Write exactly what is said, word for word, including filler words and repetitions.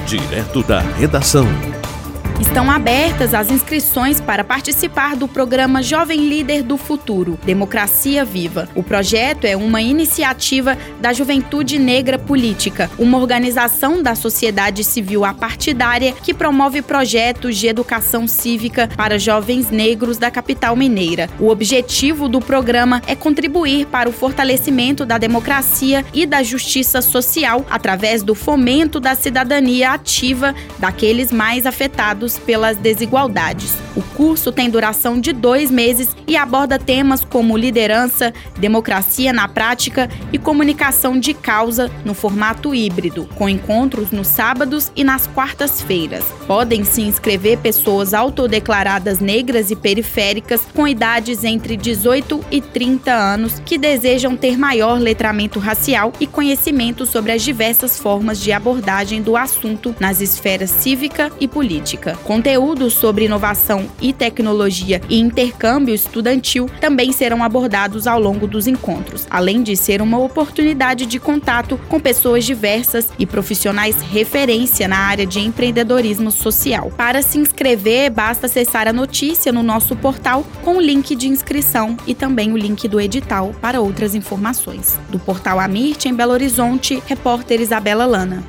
Direto da redação. Estão abertas as inscrições para participar do programa Jovem Líder do Futuro, Democracia Viva. O projeto é uma iniciativa da Juventude Negra Política, uma organização da sociedade civil apartidária que promove projetos de educação cívica para jovens negros da capital mineira. O objetivo do programa é contribuir para o fortalecimento da democracia e da justiça social através do fomento da cidadania ativa daqueles mais afetados pelas desigualdades. O curso tem duração de dois meses e aborda temas como liderança, democracia na prática e comunicação de causa no formato híbrido, com encontros nos sábados e nas quartas-feiras. Podem se inscrever pessoas autodeclaradas negras e periféricas com idades entre dezoito e trinta anos que desejam ter maior letramento racial e conhecimento sobre as diversas formas de abordagem do assunto nas esferas cívica e política. Conteúdos sobre inovação e tecnologia e intercâmbio estudantil também serão abordados ao longo dos encontros, além de ser uma oportunidade de contato com pessoas diversas e profissionais referência na área de empreendedorismo social. Para se inscrever, basta acessar a notícia no nosso portal com o link de inscrição e também o link do edital para outras informações. Do portal Amirte, em Belo Horizonte, repórter Isabela Lana.